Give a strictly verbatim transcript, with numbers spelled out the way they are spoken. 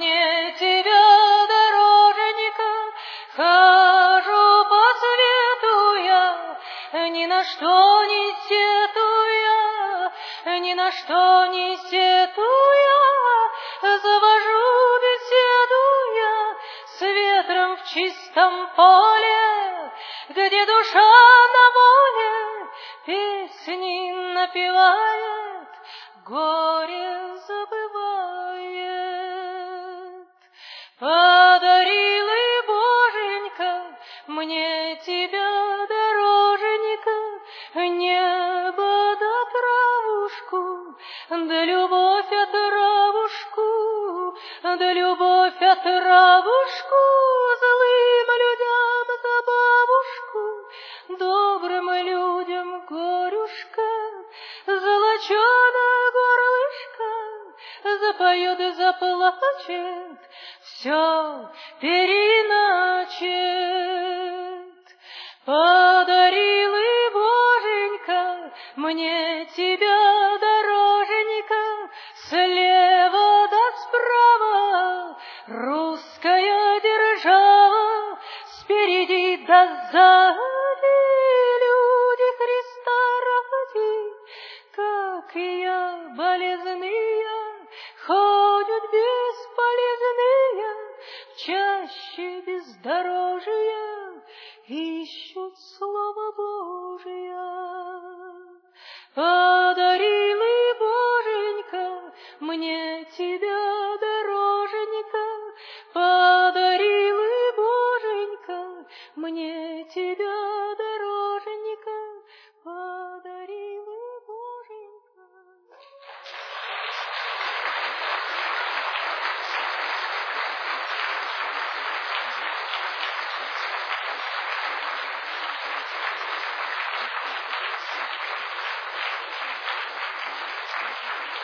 мне тебя, дороженька, хожу по свету я, ни на что не сетуя, ни на что не сетуя, завожу беседу я с ветром в чистом поле, где душа на воле песни напевает, горе забывает. Подарил и Боженька мне тебя, дороженька, небо да травушку, да любовь от травушку, да любовь от травушку, злым людям забавушку, добрым людям горюшка, золоченое горлышко запоет и заплачет, все переиначит. Подарил и Боженька мне тебя, дороженька, слева да справа русская держава, спереди да сзади люди Христа ради, как и я, болезные, ходят бесполезные, чаще бездорожья ищут Слово Божие. Подарил и Боженька мне тебя, дороженька, подарил и Боженька мне тебя, дороженька, подарил и Боженька. Thank you.